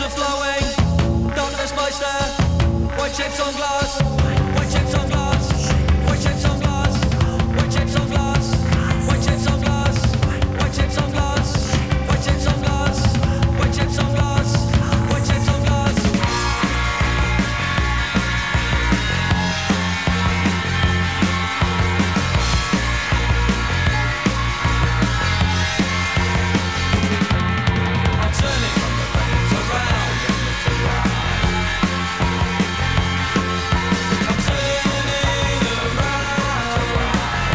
are flowing, darkness my stare, white shapes on glass, white shapes on glass, white shapes on glass, white shapes on glass, white shapes on glass, white shapes on glass, white shapes on glass, white shapes on glass, white shapes on glass. I'm turning around. I'm turning around.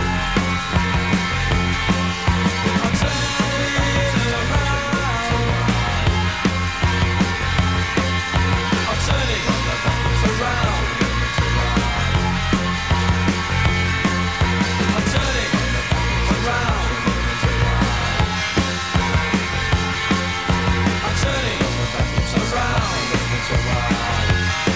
I'm turning around. I'm turning around. I'm turning around. I'm turning around.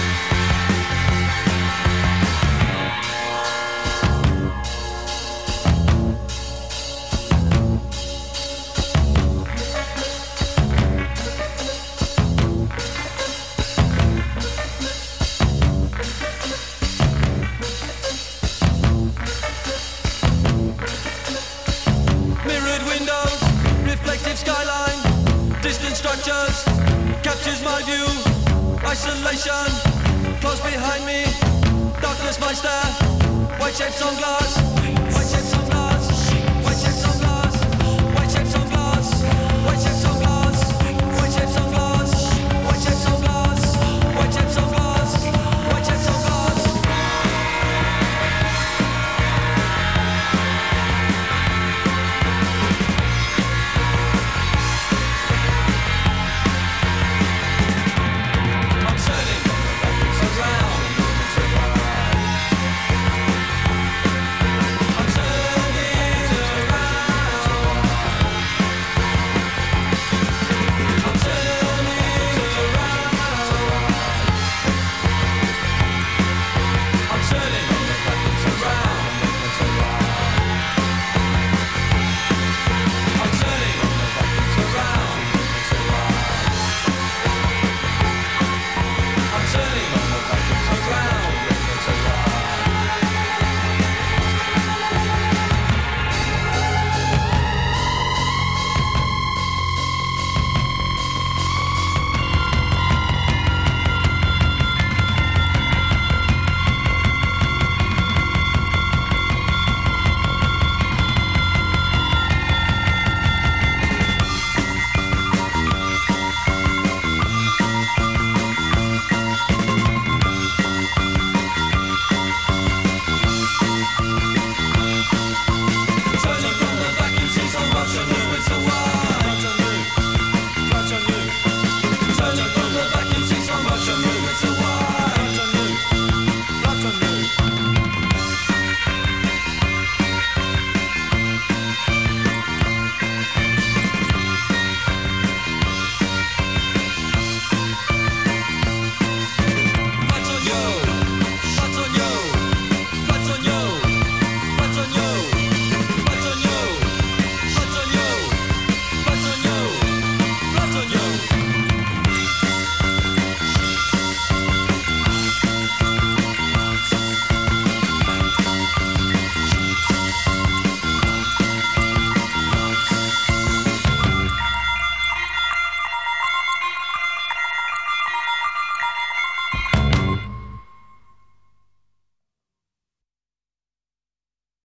Mirrored windows, reflective skyline, distant structures, captures my view. Isolation, close behind me, darkness my stare, white shapes on glass, white